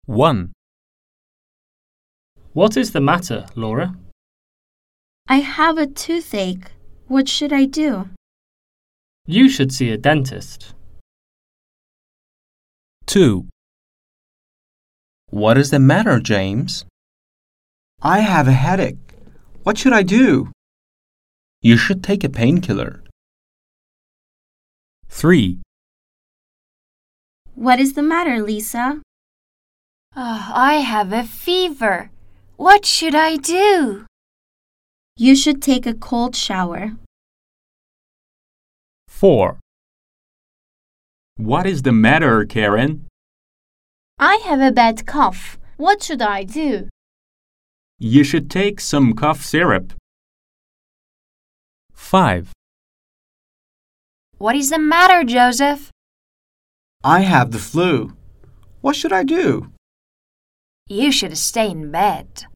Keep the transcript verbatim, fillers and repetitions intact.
one. What is the matter, Laura? I have a toothache. What should I do? You should see a dentist. two. What is the matter, James? I have a headache. What should I do? You should take a painkiller. three. What is the matter, Lisa? Oh, I have a fever. What should I do? You should take a cold shower. four. What is the matter, Karen? I have a bad cough. What should I do? You should take some cough syrup. five. What is the matter, Joseph? I have the flu. What should I do? You should stay in bed.